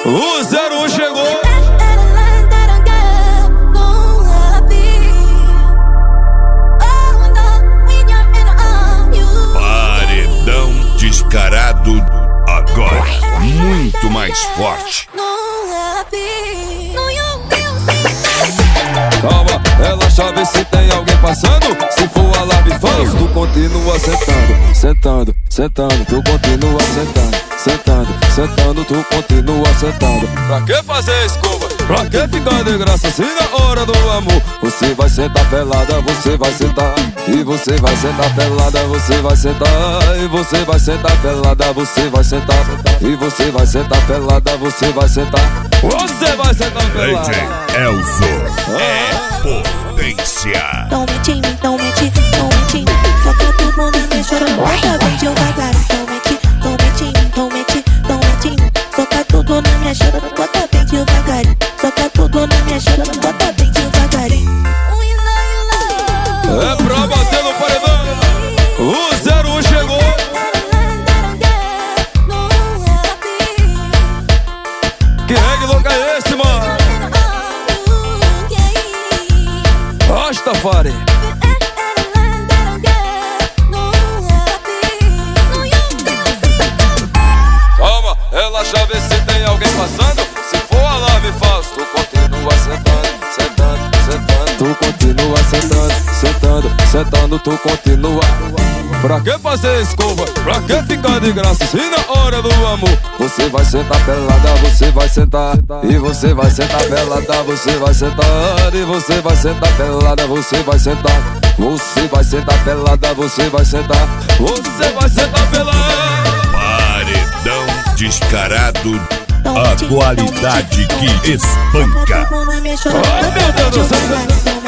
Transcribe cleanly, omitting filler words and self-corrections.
O 01 chegou. Paredão descarado agora, muito mais forte. Calma, relaxa, vê se tem alguém passando. Se for alarme falso, tu continua sentando, sentando, sentando, tu continua sentando, sentando, sentando, tu continua sentando. Pra que fazer escova? Pra que ficar de graça se na hora do amor você vai sentar pelada, você vai sentar. E você vai sentar pelada, você vai sentar. E você vai sentar pelada, você vai sentar. E você vai sentar pelada, você vai sentar. Você vai sentar pelada. DJ Elzo é potência. Não mete em mim, não mete, não mete em mim. Só que todo mundo me chorando, bota bem devagar. Não mete, não mete em mim, não mete, não mete em mim. Soca tudo na minha chora, bota bem devagarinho. Soca tudo na minha chora, bota bem devagarinho. É pra bater no paredão. O 01 chegou. Que reggae louco é esse, mano? Rastafari. Calma, relaxa, vê se tem alguém passando. Se for alarme falso, tu continua sentando, sentando, sentando. Tu continua sentando, sentando, sentando, tu continua. Pra que fazer escova? Pra que ficar de graça se na hora do amor você vai sentar pelada, você vai sentar. E você vai sentar pelada, você vai sentar. E você vai sentar pelada, você vai sentar. Você vai sentar pelada, você vai sentar. Você vai sentar pelada. Paredão descarado, a qualidade que espanca. Ai, meu Deus do céu.